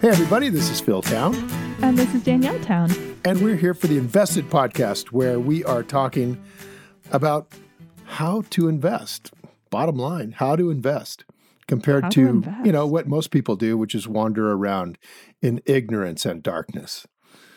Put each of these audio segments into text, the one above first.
Hey, everybody, this is Phil Town. And this is Danielle Town. And we're here for the Invested podcast, where we are talking about how to invest. Bottom line, how to invest compared to what most people do, which is wander around in ignorance and darkness.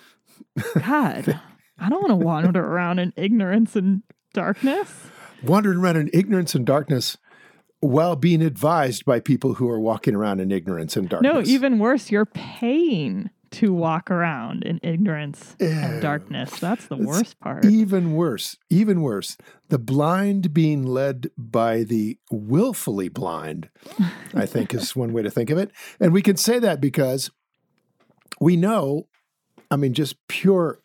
God, I don't want to wander around in ignorance and darkness. Wandering around in ignorance and darkness while being advised by people who are walking around in ignorance and darkness. No, even worse, you're paying to walk around in ignorance and darkness. That's the worst part. Even worse. The blind being led by the willfully blind, I think is one way to think of it. And we can say that because we know, just pure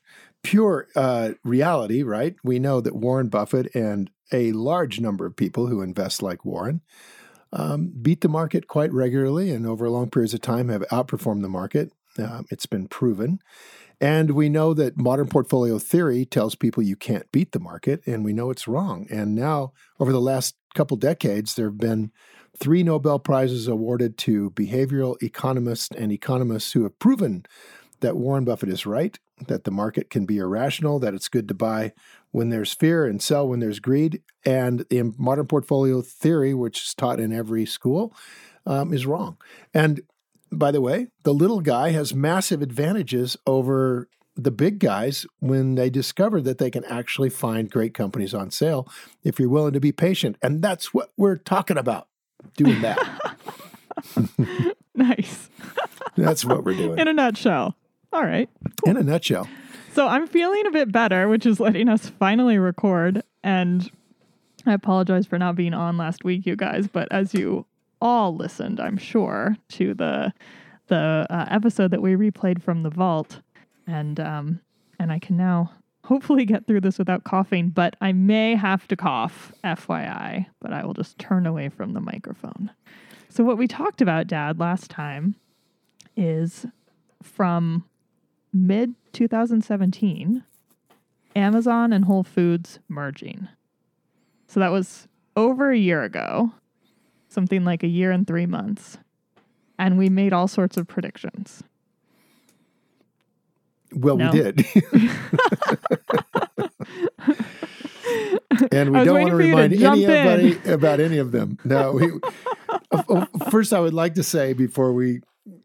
reality, right? We know that Warren Buffett and a large number of people who invest like Warren beat the market quite regularly and over long periods of time have outperformed the market. It's been proven. And we know that modern portfolio theory tells people you can't beat the market, and we know it's wrong. And now, over the last couple decades, there have been 3 Nobel Prizes awarded to behavioral economists and economists who have proven that Warren Buffett is right, that the market can be irrational, that it's good to buy when there's fear and sell when there's greed. And in modern portfolio theory, which is taught in every school, is wrong. And by the way, the little guy has massive advantages over the big guys when they discover that they can actually find great companies on sale if you're willing to be patient. And that's what we're talking about, doing that. Nice. That's what we're doing. In a nutshell. All right. Cool. In a nutshell. So I'm feeling a bit better, which is letting us finally record. And I apologize for not being on last week, you guys. But as you all listened, I'm sure, to the episode that we replayed from the vault, and I can now hopefully get through this without coughing. But I may have to cough, FYI. But I will just turn away from the microphone. So what we talked about, Dad, last time is from mid-2017, Amazon and Whole Foods merging. So that was over a year ago, something like a year and 3 months. And we made all sorts of predictions. Well, we did. And we don't want to remind anybody about any of them. No, first I would like to say before we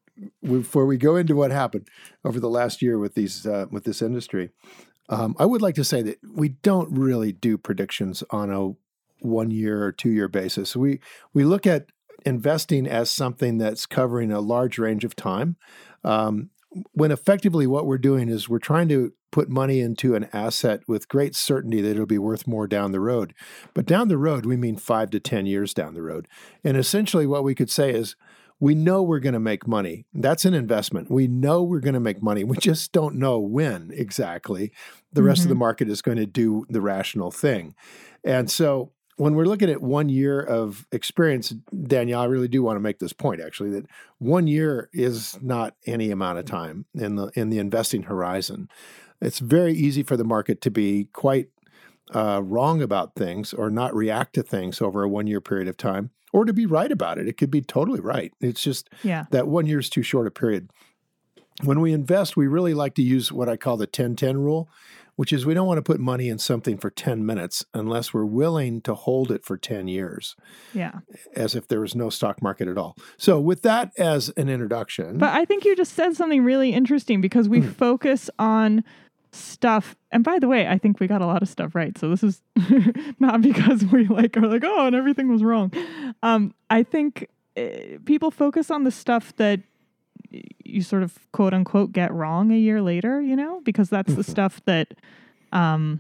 go into what happened over the last year with this industry, I would like to say that we don't really do predictions on a 1 year or 2 year basis. We look at investing as something that's covering a large range of time, when effectively what we're doing is we're trying to put money into an asset with great certainty that it'll be worth more down the road. But down the road, we mean 5 to 10 years down the road. And essentially what we could say is, we know we're going to make money. That's an investment. We know we're going to make money. We just don't know when exactly. The rest of the market is going to do the rational thing. And so when we're looking at 1 year of experience, Danielle, I really do want to make this point, actually, that 1 year is not any amount of time in the investing horizon. It's very easy for the market to be quite wrong about things or not react to things over a 1 year period of time. Or to be right about it. It could be totally right. It's just that 1 year is too short a period. When we invest, we really like to use what I call the 10-10 rule, which is we don't want to put money in something for 10 minutes unless we're willing to hold it for 10 years. Yeah. As if there was no stock market at all. So with that as an introduction. But I think you just said something really interesting because we focus on stuff. And by the way, I think we got a lot of stuff right. So this is not because we are like, oh, and everything was wrong. I think people focus on the stuff that you sort of quote unquote get wrong a year later, because that's the stuff that, I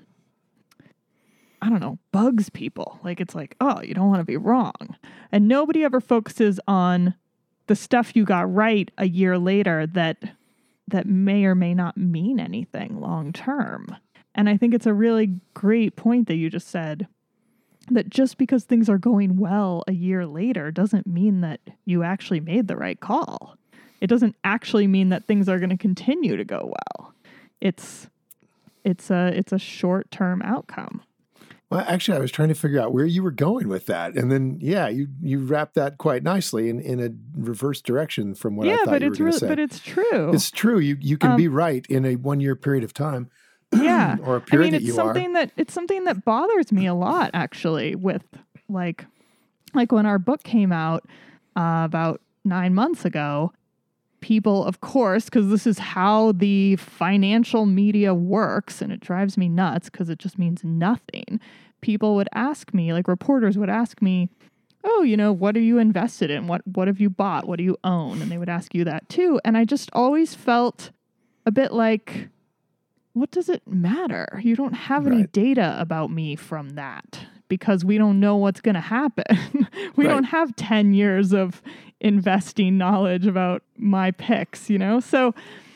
don't know, bugs people. Like, it's like, oh, you don't want to be wrong. And nobody ever focuses on the stuff you got right a year later that may or may not mean anything long term. And I think it's a really great point that you just said, that just because things are going well a year later doesn't mean that you actually made the right call. It doesn't actually mean that things are going to continue to go well. It's a short-term outcome. Well, actually, I was trying to figure out where you were going with that, and then you wrapped that quite nicely in a reverse direction from what I thought you were going to say. But it's true. It's true. You can be right in a 1 year period of time. Yeah, or a period it's something that bothers me a lot, actually. With like when our book came out about 9 months ago. People, of course, because this is how the financial media works, and it drives me nuts because it just means nothing. People would ask me, like reporters would ask me, oh, what are you invested in? What have you bought? What do you own? And they would ask you that too. And I just always felt a bit like, what does it matter? You don't have any data about me from that because we don't know what's going to happen. We don't have 10 years of investing knowledge about my picks, So,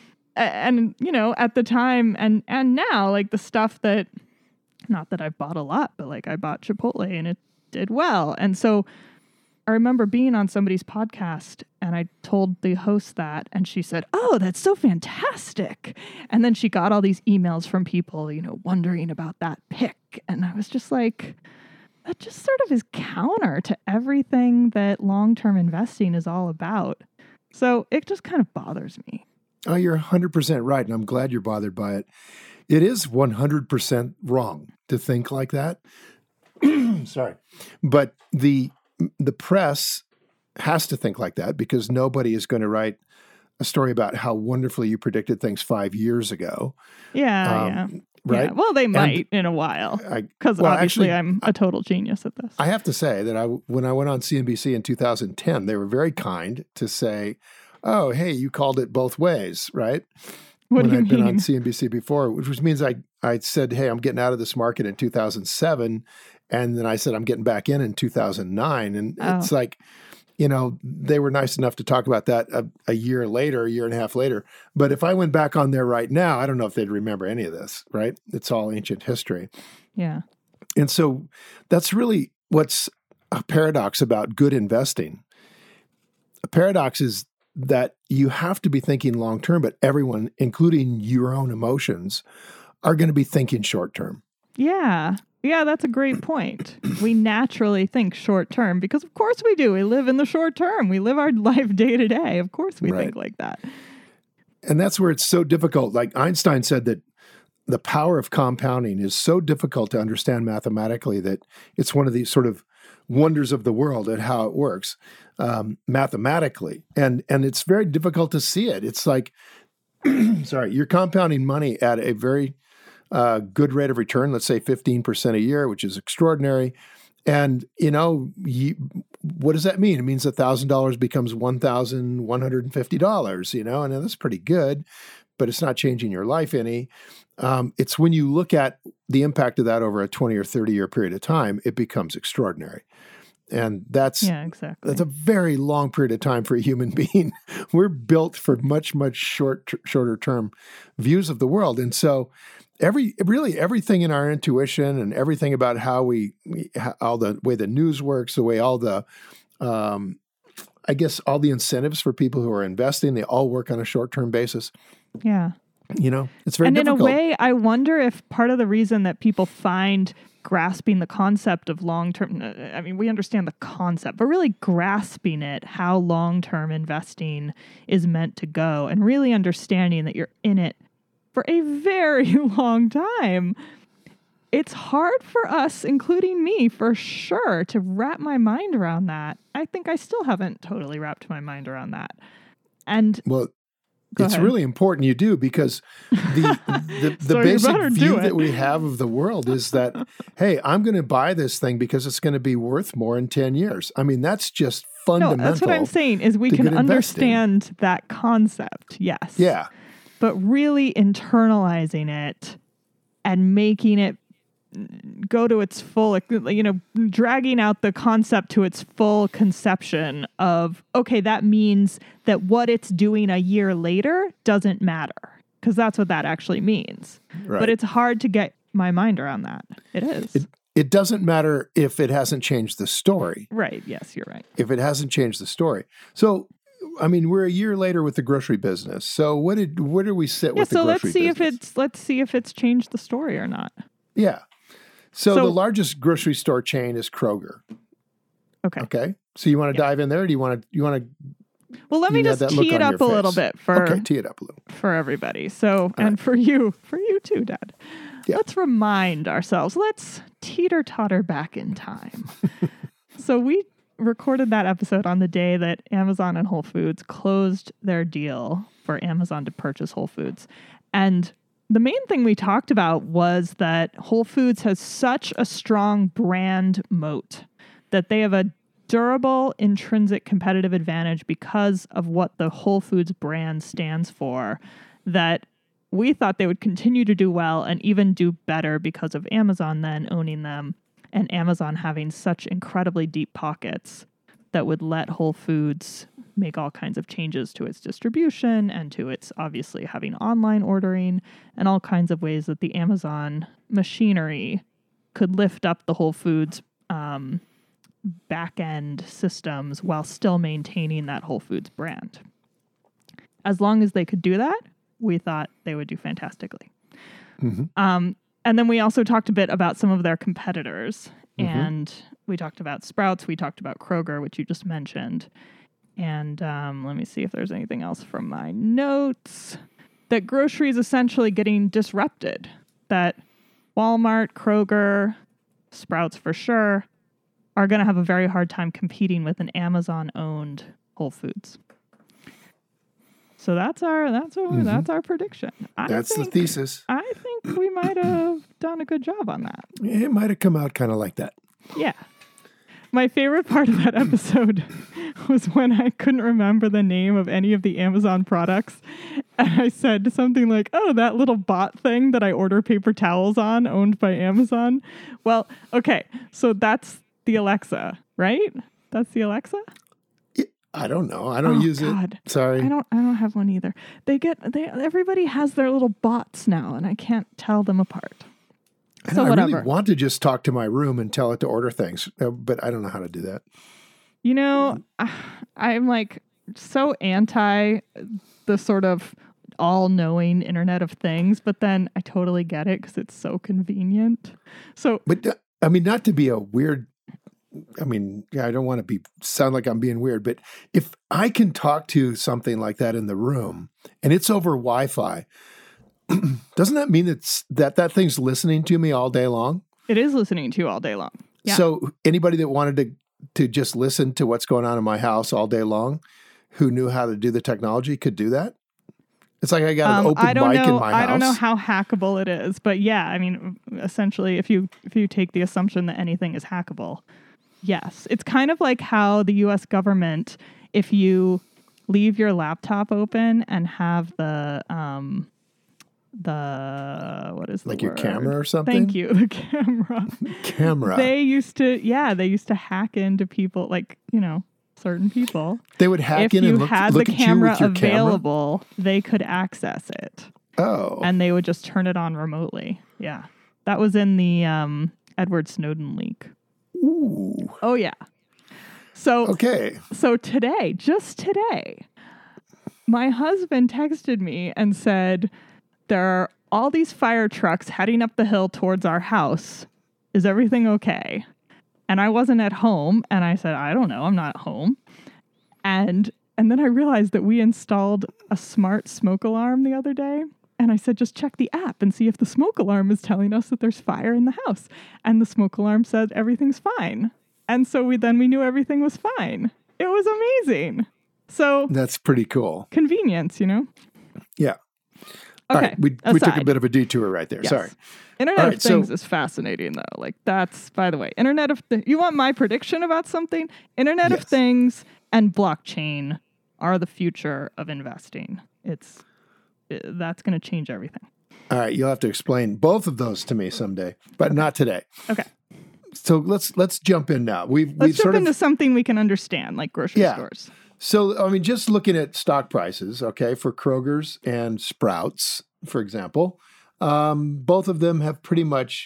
and, at the time and now, like the stuff that, not that I've bought a lot, but like I bought Chipotle and it did well. And so I remember being on somebody's podcast and I told the host that, and she said, oh, that's so fantastic. And then she got all these emails from people, wondering about that pick. And I was just like, that just sort of is counter to everything that long-term investing is all about. So it just kind of bothers me. Oh, you're 100% right. And I'm glad you're bothered by it. It is 100% wrong to think like that. Sorry. But the press has to think like that because nobody is going to write a story about how wonderfully you predicted things 5 years ago. Yeah. Right. Yeah. Well, they might in a while because obviously actually, I'm a total genius at this. I have to say that when I went on CNBC in 2010, they were very kind to say, oh, hey, you called it both ways, right? What do you I'd mean? been on CNBC before, which means I said, hey, I'm getting out of this market in 2007. And then I said, I'm getting back in 2009. And it's like, they were nice enough to talk about that a year later, a year and a half later. But if I went back on there right now, I don't know if they'd remember any of this, right? It's all ancient history. Yeah. And so that's really what's a paradox about good investing. A paradox is that you have to be thinking long-term, but everyone, including your own emotions, are going to be thinking short-term. Yeah. Yeah, that's a great point. We naturally think short term because, of course, we do. We live in the short term. We live our life day to day. Of course, we think like that. And that's where it's so difficult. Like Einstein said that the power of compounding is so difficult to understand mathematically that it's one of these sort of wonders of the world at how it works mathematically. And it's very difficult to see it. It's like, you're compounding money at a very good rate of return, let's say 15% a year, which is extraordinary. And, what does that mean? It means $1,000 becomes $1,150, and that's pretty good, but it's not changing your life any. It's when you look at the impact of that over a 20 or 30 year period of time, it becomes extraordinary. And that's a very long period of time for a human being. We're built for much, much shorter term views of the world. And so everything in our intuition and everything about how all the way the news works, the way all the, I guess all the incentives for people who are investing, they all work on a short-term basis. Yeah. It's very difficult. And in a way, I wonder if part of the reason that people find grasping the concept of long-term, I mean, we understand the concept, but really grasping it, how long-term investing is meant to go and really understanding that you're in it for a very long time. It's hard for us, including me, for sure, to wrap my mind around that. I think I still haven't totally wrapped my mind around that. And it's really important you do because the basic view that we have of the world is that, hey, I'm going to buy this thing because it's going to be worth more in 10 years. I mean, that's just fundamental. No, that's what I'm saying is we can understand that concept. Yes. Yeah. But really internalizing it and making it go to its full, dragging out the concept to its full conception of, okay, that means that what it's doing a year later doesn't matter, because that's what that actually means. Right. But it's hard to get my mind around that. It is. It doesn't matter if it hasn't changed the story. Right. Yes, you're right. If it hasn't changed the story. So, I mean, we're a year later with the grocery business. So where do we sit with the grocery business? Let's see if it's changed the story or not. Yeah. So the largest grocery store chain is Kroger. Okay. Okay. So you want to dive in there? Or do you want to? Well, let me just tee it up a little bit tee it up a little for everybody. So, and for you too, Dad. Yeah. Let's remind ourselves. Let's teeter-totter back in time. So we recorded that episode on the day that Amazon and Whole Foods closed their deal for Amazon to purchase Whole Foods. And the main thing we talked about was that Whole Foods has such a strong brand moat that they have a durable intrinsic competitive advantage because of what the Whole Foods brand stands for, that we thought they would continue to do well and even do better because of Amazon then owning them and Amazon having such incredibly deep pockets that would let Whole Foods make all kinds of changes to its distribution and to its obviously having online ordering and all kinds of ways that the Amazon machinery could lift up the Whole Foods back-end systems while still maintaining that Whole Foods brand. As long as they could do that, we thought they would do fantastically. Mm-hmm. And then we also talked a bit about some of their competitors. Mm-hmm. And we talked about Sprouts. We talked about Kroger, which you just mentioned. And let me see if there's anything else from my notes. That grocery is essentially getting disrupted. That Walmart, Kroger, Sprouts for sure, are going to have a very hard time competing with an Amazon-owned Whole Foods. So that's our prediction. That's the thesis. I think we might have done a good job on that. It might have come out kind of like that. Yeah. My favorite part of that episode was when I couldn't remember the name of any of the Amazon products. And I said something like, oh, that little bot thing that I order paper towels on, owned by Amazon. Well, okay, so that's the Alexa, right? That's the Alexa? I don't know. I don't use it. Sorry. I don't have one either. Everybody has their little bots now, and I can't tell them apart. So I really want to just talk to my room and tell it to order things, but I don't know how to do that. You know, I'm like so anti the sort of all-knowing Internet of Things, but then I totally get it because it's so convenient. So, but I mean, not to be a weird. I mean, I don't want to sound like I'm being weird, but if I can talk to something like that in the room and it's over Wi-Fi, doesn't that mean that thing's listening to me all day long? It is listening to you all day long. Yeah. So anybody that wanted to just listen to what's going on in my house all day long, who knew how to do the technology, could do that? It's like I got an open mic in my house. I don't know how hackable it is, but yeah, I mean, essentially, if you take the assumption that anything is hackable, yes. It's kind of like how the U.S. government, if you leave your laptop open and have the what is the like word? Your camera or something? Thank you, the camera. Camera. They used to hack into people, like, certain people. They would hack in and look at you with your camera. If you had the camera available, they could access it. Oh. And they would just turn it on remotely. Yeah. That was in the Edward Snowden leak. Ooh. Oh, yeah. So today, just today, my husband texted me and said, there are all these fire trucks heading up the hill towards our house. Is everything okay? And I wasn't at home. And I said, I don't know. I'm not at home. And then I realized that we installed a smart smoke alarm the other day. And I said, just check the app and see if the smoke alarm is telling us that there's fire in the house. And the smoke alarm said everything's fine. And so we knew everything was fine. It was amazing. So that's pretty cool. Convenience, Yeah. Okay. Right. We took a bit of a detour right there. Yes. Sorry. Internet of Things is fascinating, though. Like, that's, by the way, you want my prediction about something? Internet of Things and blockchain are the future of investing. That's going to change everything. All right. You'll have to explain both of those to me someday, but not today. Okay. So let's jump in now. Let's jump into something we can understand, like grocery stores. So, I mean, just looking at stock prices, okay, for Kroger's and Sprouts, for example, both of them have pretty much,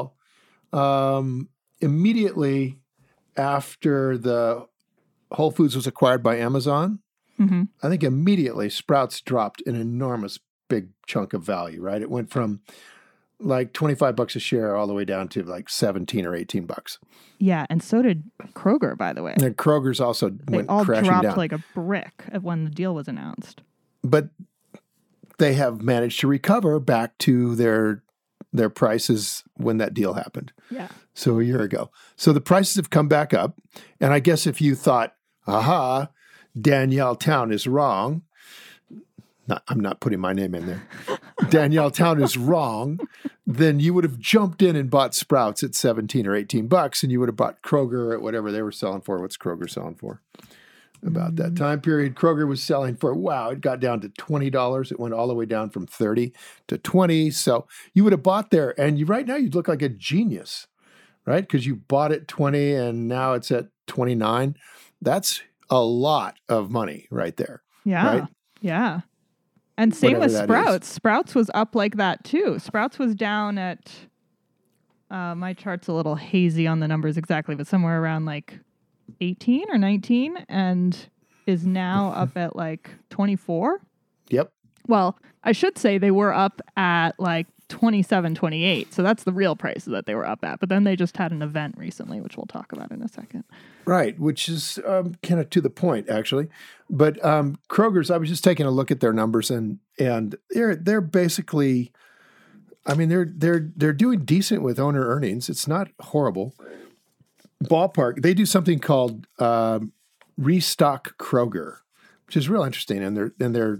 immediately after the Whole Foods was acquired by Amazon, I think immediately Sprouts dropped an enormous big chunk of value, right? It went from like $25 a share all the way down to like 17 or $18. Yeah, and so did Kroger, by the way. And Kroger's also went all crashing dropped down. like a brick when the deal was announced. But they have managed to recover back to their prices when that deal happened. Yeah. So a year ago. So the prices have come back up. And I guess if you thought, aha, Danielle Town is wrong. I'm not putting my name in there. Danielle Town is wrong. Then you would have jumped in and bought Sprouts at 17 or $18, and you would have bought Kroger at whatever they were selling for. What's Kroger selling for? About that time period, Kroger was selling for, it got down to $20. It went all the way down from 30 to 20. So you would have bought there, and right now you'd look like a genius, right? Because you bought at 20 and now it's at 29. That's a lot of money right there. Yeah. Right? Yeah. And same Whatever with that Sprouts. Sprouts was up like that too. Sprouts was down at, my chart's a little hazy on the numbers exactly, but somewhere around like 18 or 19 and is now up at like 24. Yep. Well, I should say they were up at like 27, 28. So that's the real price that they were up at. But then they just had an event recently, which we'll talk about in a second. Right, which is kind of to the point, actually. But Kroger's, I was just taking a look at their numbers, and they're basically, I mean, they're doing decent with owner earnings. It's not horrible. Ballpark, they do something called Restock Kroger, which is real interesting. In their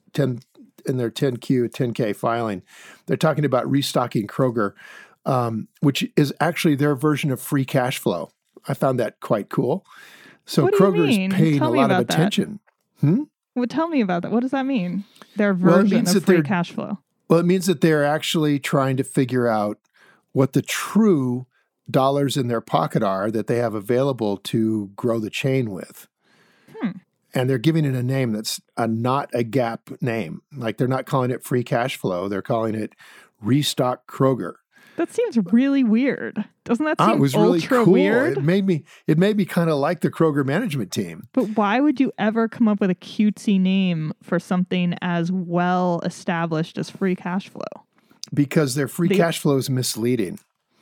10K filing, they're talking about restocking Kroger, which is actually their version of free cash flow. I found that quite cool. So Kroger's paying a lot of attention. Well, tell me about that. What does that mean? Their version of free cash flow. Well, it means that they're actually trying to figure out what the true dollars in their pocket are that they have available to grow the chain with. And they're giving it a name that's not a GAAP name. Like they're not calling it free cash flow. They're calling it Restock Kroger. That seems really weird. Doesn't that seem it was really cool. Weird? It made me kind of like the Kroger management team. But why would you ever come up with a cutesy name for something as well established as free cash flow? Because their free cash flow is misleading.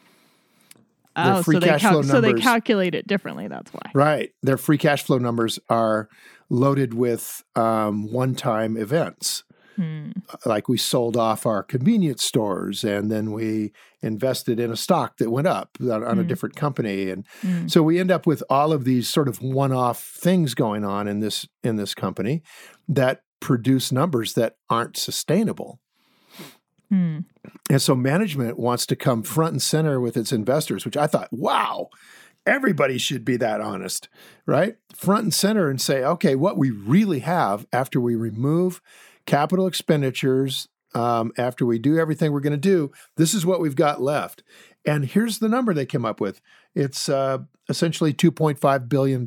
Oh, so they calculate it differently. That's why. Right. Their free cash flow numbers are loaded with one-time events. Like we sold off our convenience stores and then we invested in a stock that went up on a different company. And so we end up with all of these sort of one-off things going on in this company that produce numbers that aren't sustainable. And so management wants to come front and center with its investors, which I thought, wow, everybody should be that honest, right? Front and center and say, okay, what we really have after we remove capital expenditures, after we do everything we're going to do, this is what we've got left. And here's the number they came up with. It's essentially $2.5 billion.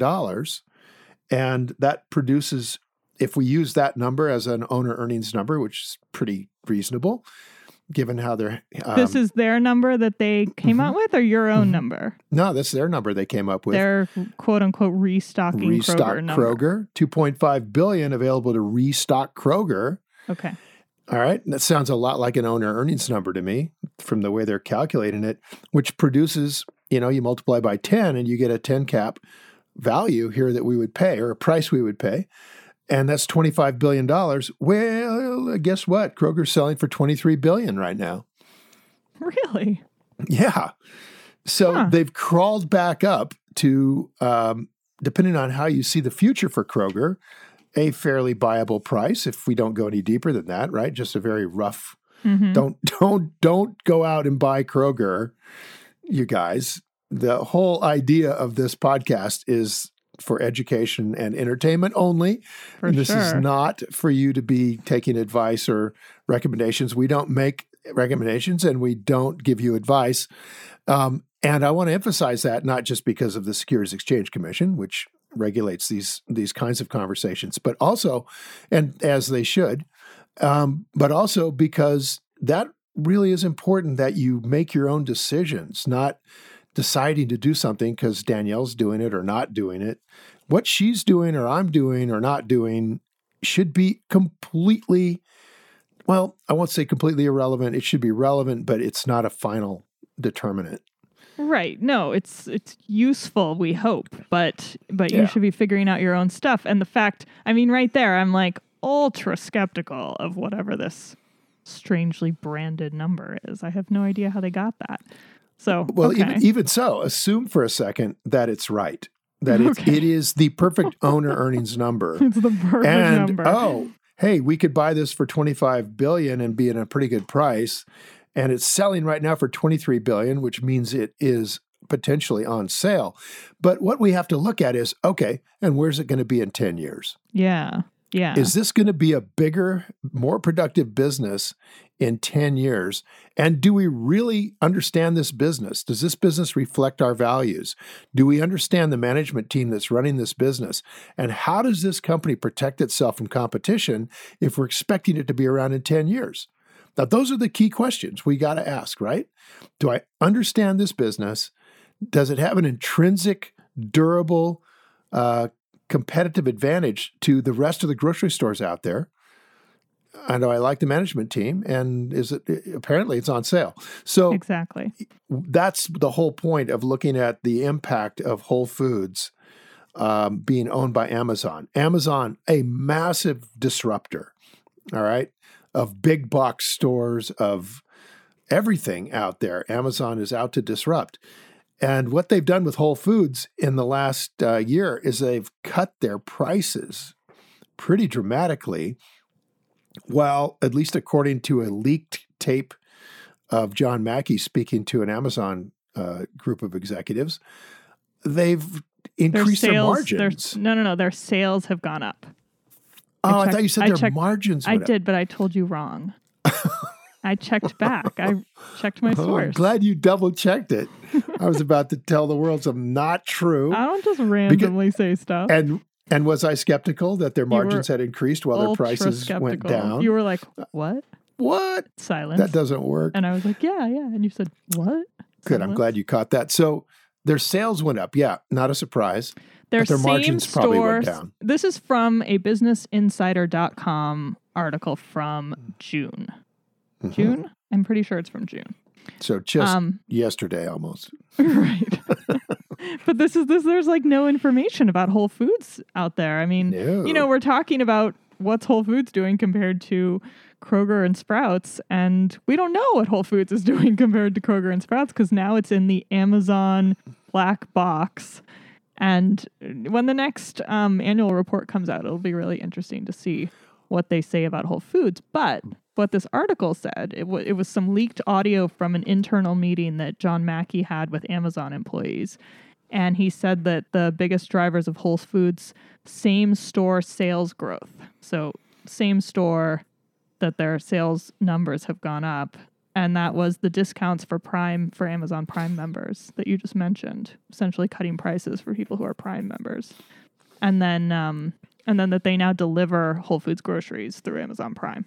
And that produces, if we use that number as an owner earnings number, which is pretty reasonable, given how they're... this is their number that they came out with, or your own number? No, that's their number they came up with. Their quote-unquote restocking Kroger number. Kroger, $2.5 billion available to restock Kroger. Okay. All right. That sounds a lot like an owner earnings number to me from the way they're calculating it, which produces, you multiply by 10 and you get a 10 cap value here that we would pay, or a price we would pay. And that's $25 billion. Well, guess what? Kroger's selling for $23 billion right now. Really? Yeah. So they've crawled back up to, depending on how you see the future for Kroger, a fairly buyable price. If we don't go any deeper than that, right? Just a very rough. Don't go out and buy Kroger, you guys. The whole idea of this podcast is for education and entertainment only. This is not for you to be taking advice or recommendations. We don't make recommendations and we don't give you advice. And I want to emphasize that not just because of the Securities Exchange Commission, which regulates these kinds of conversations, but also, and as they should, but also because that really is important that you make your own decisions, not deciding to do something because Danielle's doing it or not doing it. What she's doing or I'm doing or not doing should be completely Well, I won't say completely irrelevant. It should be relevant, but it's not a final determinant. Right. No, it's useful, we hope, but Yeah. you should be figuring out your own stuff. And the fact, I mean, right there, I'm like ultra skeptical of whatever this strangely branded number is. I have no idea how they got that. So, Well, okay. even so, assume for a second that it's right, that it is the perfect owner earnings number. It's the perfect number. Oh, hey, we could buy this for $25 billion and be at a pretty good price, and it's selling right now for $23 billion, which means it is potentially on sale. But what we have to look at is, okay, and where's it going to be in 10 years? Yeah. Yeah. Is this going to be a bigger, more productive business in 10 years? And do we really understand this business? Does this business reflect our values? Do we understand the management team that's running this business? And how does this company protect itself from competition if we're expecting it to be around in 10 years? Now, those are the key questions we got to ask, right? Do I understand this business? Does it have an intrinsic, durable, competitive advantage to the rest of the grocery stores out there? And I like the management team, and apparently it's on sale. So exactly. That's the whole point of looking at the impact of Whole Foods being owned by Amazon. Amazon, a massive disruptor, all right, of big box stores, of everything out there. Amazon is out to disrupt. And what they've done with Whole Foods in the last year is they've cut their prices pretty dramatically, while, at least according to a leaked tape of John Mackey speaking to an Amazon group of executives, they've increased their margins. No. Their sales have gone up. Oh, I thought you said their margins went up. I did, but I told you wrong. I checked back. I checked my source. I'm glad you double checked it. I was about to tell the world something not true. I don't just randomly say stuff. And was I skeptical that their margins had increased while their prices went down? You were like, what? What? Silence. That doesn't work. And I was like, yeah. And you said, what? Good. I'm glad you caught that. So their sales went up. Yeah, not a surprise. But their margins probably went down. This is from a businessinsider.com article from June. Mm-hmm. June? I'm pretty sure it's from June. So just yesterday almost. Right. But there's like no information about Whole Foods out there. I mean, we're talking about what's Whole Foods doing compared to Kroger and Sprouts, and we don't know what Whole Foods is doing compared to Kroger and Sprouts because now it's in the Amazon black box. And when the next annual report comes out, it'll be really interesting to see what they say about Whole Foods. But what this article said, it was some leaked audio from an internal meeting that John Mackey had with Amazon employees. And he said that the biggest drivers of Whole Foods same-store sales growth. So same store, that their sales numbers have gone up. And that was the discounts for Amazon Prime members that you just mentioned, essentially cutting prices for people who are Prime members. And then that they now deliver Whole Foods groceries through Amazon Prime.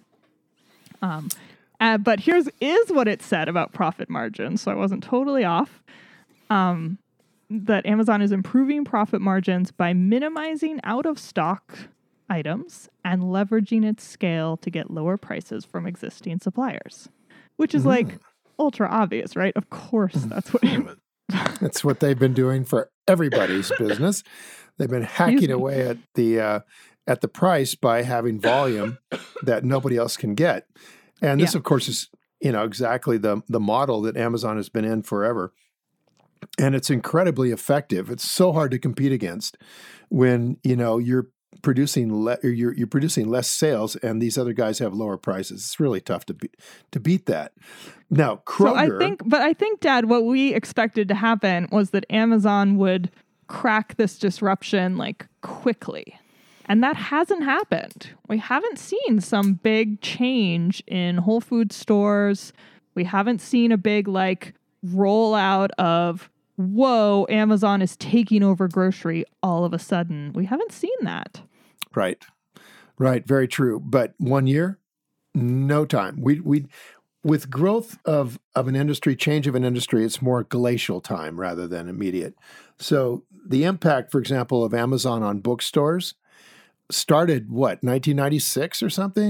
But here's what it said about profit margins. So I wasn't totally off. That Amazon is improving profit margins by minimizing out-of-stock items and leveraging its scale to get lower prices from existing suppliers, which is like ultra obvious, right? Of course, that's what that's what they've been doing for everybody's business. They've been hacking away at the price by having volume that nobody else can get. And this, of course, is exactly the model that Amazon has been in forever. And it's incredibly effective. It's so hard to compete against when you're producing you're producing less sales, and these other guys have lower prices. It's really tough to beat that. Now, Kroger. So I think, Dad, what we expected to happen was that Amazon would crack this disruption like quickly. And that hasn't happened. We haven't seen some big change in Whole Foods stores. We haven't seen a big rollout of, whoa, Amazon is taking over grocery all of a sudden. We haven't seen that. Right. Very true. But 1 year, no time. With growth of an industry, change of an industry, it's more glacial time rather than immediate. So the impact, for example, of Amazon on bookstores started, 1996 or something?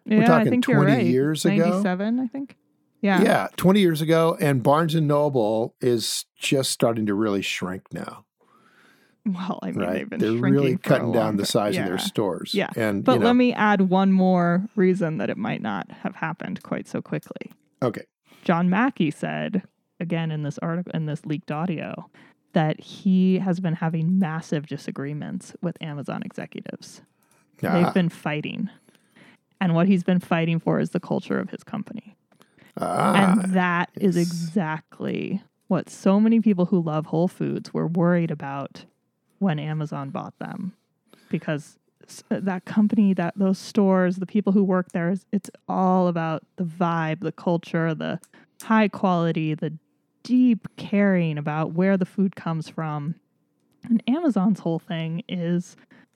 We're talking I think 20 you're right. years ago. 97, I think. Yeah. Yeah, 20 years ago. And Barnes & Noble is just starting to really shrink now. Well, I mean, right? they've been They're shrinking really for cutting a down long the time. size of Yeah. their stores. Yeah. And, But let me add one more reason that it might not have happened quite so quickly. Okay. John Mackey said, again in this article, in this leaked audio, that he has been having massive disagreements with Amazon executives. They've been fighting. And what he's been fighting for is the culture of his company. And that is exactly what so many people who love Whole Foods were worried about when Amazon bought them. Because that company, those stores, the people who work there, it's all about the vibe, the culture, the high quality, the deep caring about where the food comes from. And Amazon's whole thing is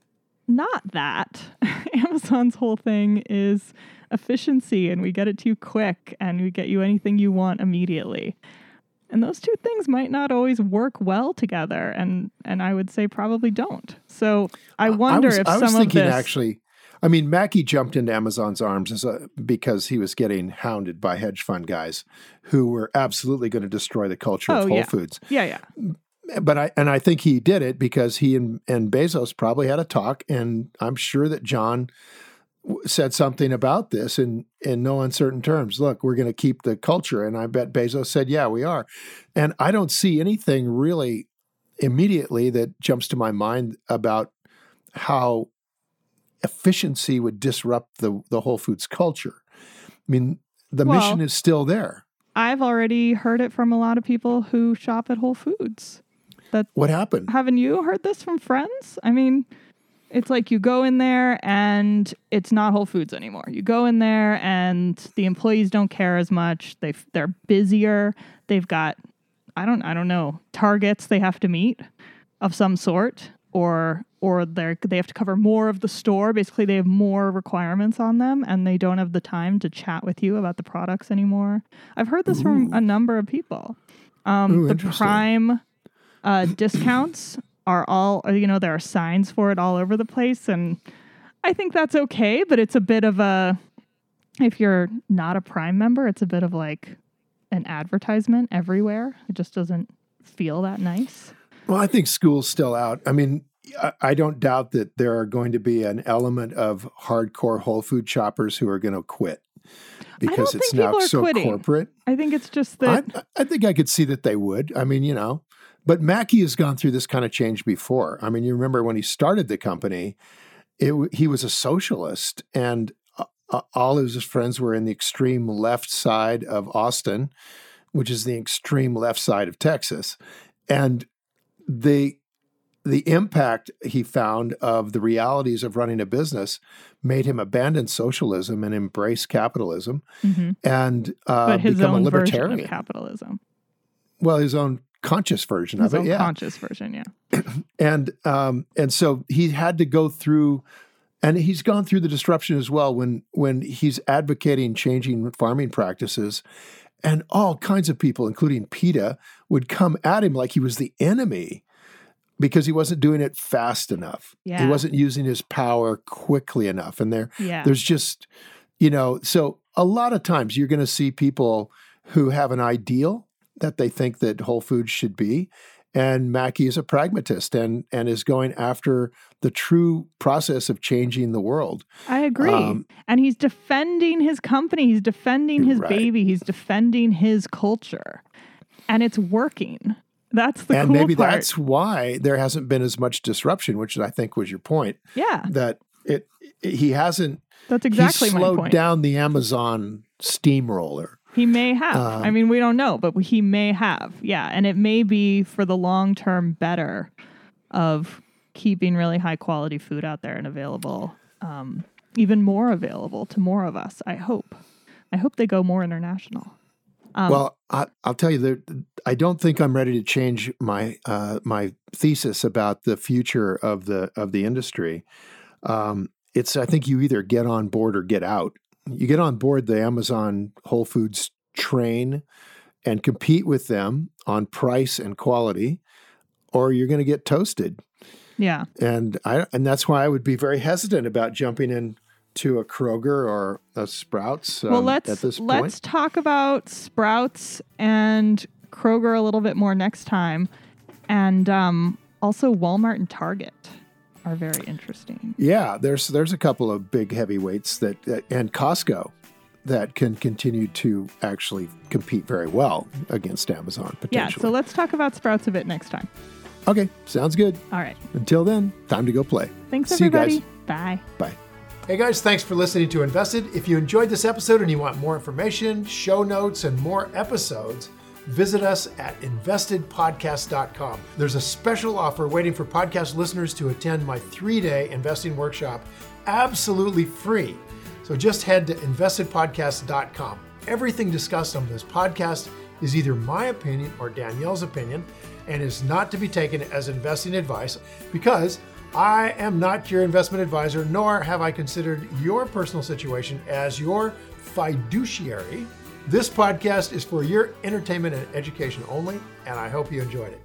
not that. Amazon's whole thing is efficiency, and we get it to you quick, and we get you anything you want immediately. And those two things might not always work well together, and I would say probably don't. So I wonder if some of this... I was thinking actually, I mean, Mackey jumped into Amazon's arms because he was getting hounded by hedge fund guys who were absolutely going to destroy the culture of Whole Foods. Yeah. But I think he did it because he and Bezos probably had a talk, and I'm sure that John said something about this in no uncertain terms. Look, we're going to keep the culture. And I bet Bezos said, yeah, we are. And I don't see anything really immediately that jumps to my mind about how efficiency would disrupt the Whole Foods culture. I mean, the mission is still there. I've already heard it from a lot of people who shop at Whole Foods. What happened? Haven't you heard this from friends? I mean, it's like you go in there and it's not Whole Foods anymore. You go in there and the employees don't care as much. They're busier. They've got, I don't know, targets they have to meet of some sort, or they have to cover more of the store. Basically, they have more requirements on them, and they don't have the time to chat with you about the products anymore. I've heard this from a number of people. The Prime discounts are all, there are signs for it all over the place. And I think that's okay, but it's a bit of if you're not a Prime member, it's a bit of like an advertisement everywhere. It just doesn't feel that nice. Well, I think school's still out. I mean, I don't doubt that there are going to be an element of hardcore Whole Food shoppers who are going to quit because it's now so corporate. I think it's just that. I think I could see that they would. I mean, but Mackey has gone through this kind of change before. I mean, you remember when he started the company, he was a socialist, and all of his friends were in the extreme left side of Austin, which is the extreme left side of Texas. And the impact he found of the realities of running a business made him abandon socialism and embrace capitalism, and but his become own a libertarian. Version of capitalism. Well, his own conscious version of it, yeah. Conscious version, yeah. And so he had to go through, and he's gone through the disruption as well when he's advocating changing farming practices, and all kinds of people, including PETA, would come at him like he was the enemy because he wasn't doing it fast enough. Yeah. He wasn't using his power quickly enough. And there's just, so a lot of times you're going to see people who have an ideal that they think that Whole Foods should be. And Mackey is a pragmatist and is going after the true process of changing the world. I agree. And he's defending his company. He's defending his baby. He's defending his culture. And it's working. That's the cool part. And maybe that's why there hasn't been as much disruption, which I think was your point. Yeah. That he hasn't. That's exactly my point. He slowed down the Amazon steamroller. He may have. I mean, we don't know, but he may have. Yeah. And it may be for the long term better of keeping really high quality food out there and available, even more available to more of us. I hope they go more international. Well, I'll tell you that I don't think I'm ready to change my my thesis about the future of the industry. I think you either get on board or get out. You get on board the Amazon Whole Foods train and compete with them on price and quality, or you're going to get toasted. Yeah. And that's why I would be very hesitant about jumping in to a Kroger or a Sprouts well, at this point? Let's talk about Sprouts and Kroger a little bit more next time. And also Walmart and Target are very interesting. Yeah, there's a couple of big heavyweights and Costco that can continue to actually compete very well against Amazon, potentially. Yeah, so let's talk about Sprouts a bit next time. Okay, sounds good. All right. Until then, time to go play. Thanks, everybody. See you guys. Bye. Bye. Hey guys, thanks for listening to Invested. If you enjoyed this episode and you want more information, show notes, and more episodes, visit us at investedpodcast.com. There's a special offer waiting for podcast listeners to attend my 3-day investing workshop absolutely free. So just head to investedpodcast.com. Everything discussed on this podcast is either my opinion or Danielle's opinion and is not to be taken as investing advice because I am not your investment advisor, nor have I considered your personal situation as your fiduciary. This podcast is for your entertainment and education only, and I hope you enjoyed it.